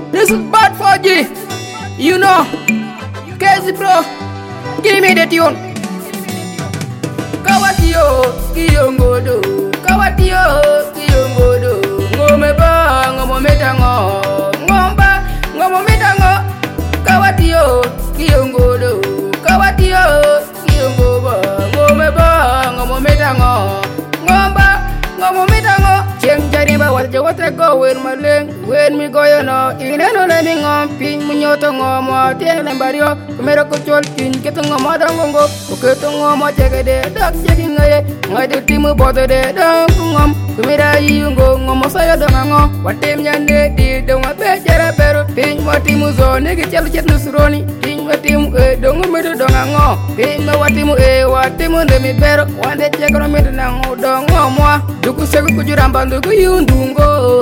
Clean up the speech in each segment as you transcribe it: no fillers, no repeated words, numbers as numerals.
This is bad for G. You know, Casey bro, give me the tune. Kawatio, Kiyongodo, Kawatio, Kiyongodo, Ngomeba, Ngomometango, Ngomba, Ngomometango, Kawatio, Kiyongodo, Kawatio, Kiyongoba, Ngomeba, Ngomometango, Ngomba, Ngomometango. Cheng jadi bawa jawat reko wen maleng wen mi goyo no ineno le mi ngom pin munyoto ngomo tie lembario kumero kuchol pin keto ngomo dangongo keto ngomo jegede dak jegi ngaye ngade timu bodo de dang ngom kumira yungo ngomo saya dangango watem nyande di donga bejara beru pin watimu zo negi chelu chet nusroni pin watimu dongo medu dangango pin watimu watimu ndemi beru wande chekro medu nango dongo mo duku segu kujuramba ndugu yundungo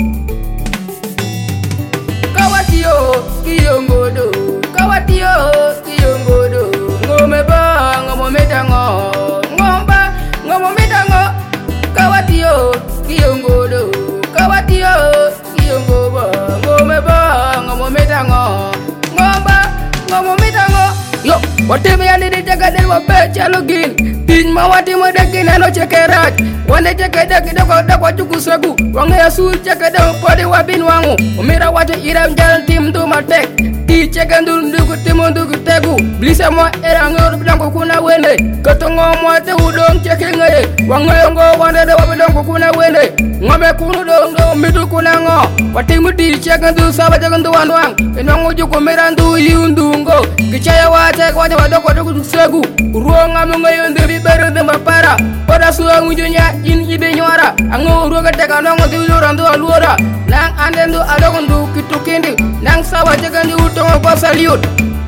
Kawatio, Kiyongodo, Kawatio, Kiyongodo, Ngomeba, Ngomometango, Ngomba, Ngomometango, Kawatio, Kiyongodo, Kawatio, Kiyongoba, Ngomeba, Ngomometango, Ngomba, Ngomometango. Yo, whatever you need to take a little bit, Chalogin. Tin mawati mo dekin ano chekerat wande chekeda kidoko dako chukusagu wange su chekeda pode wabin wangu umira wate iram jal tim du matek ti chekendu ndugu timu ndugu tegu blisa mo era ngor blanco kuna wende katongo mo te udong chekengaye wange ngo wande de wabidong kuna wende ngome kunu do midu kuna ngo wati mudi chekendu saba chekendu wanwang enwangu juko mirandu yundungo kichaya wate wadoko dugu segu ruonga mungayo ndiri beru de mapara pada suang mujunya in ibe nyora ango ruoga teka nongo diulura ndu alura nang andendu adogundu kitukindi nang sawa jegandi utongo kwa saliut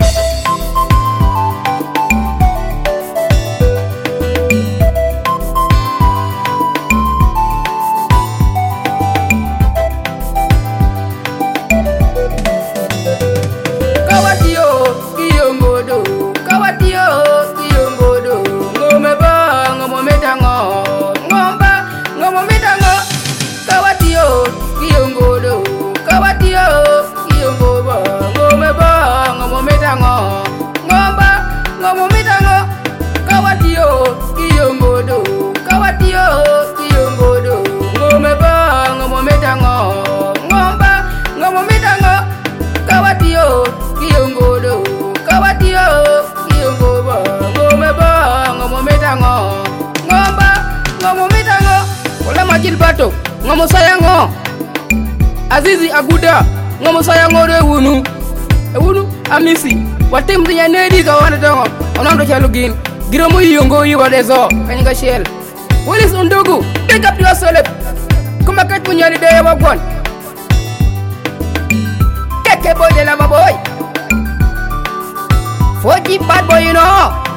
Kawatio, Kiyongodo, Kawatio, Kiyongodo, Ngomeba, Ngomometango, Ngomba, Ngomometango, Kawatio, Kiyongodo, Kawatio, Kiyongoba, Ngomeba, Ngomometango, Ngomba, Ngomometango, Kawatio, Kiyongodo, Kawatio, Kiyongodo, Ngomeba, Ngomometango, Ngomba, Ngomometango, Kawatio, Kiyongodo, Kawatio, Kiyongoba, Ngomeba, Ngomometango, Ngomba, Ngomometango, Ola majil bato, Ngomo sayango, Azizi Aguda, Ngomo sayango de wunu, Amisi, watim dunya nedi ka wana tongo, onando chalugin, giromu yongo yiwa dezo, kanyanga shell. Willis undugu, pick up your solid, kumakat punya di daya wagwan. Keke boy de lava boy, 4G bad boy you know.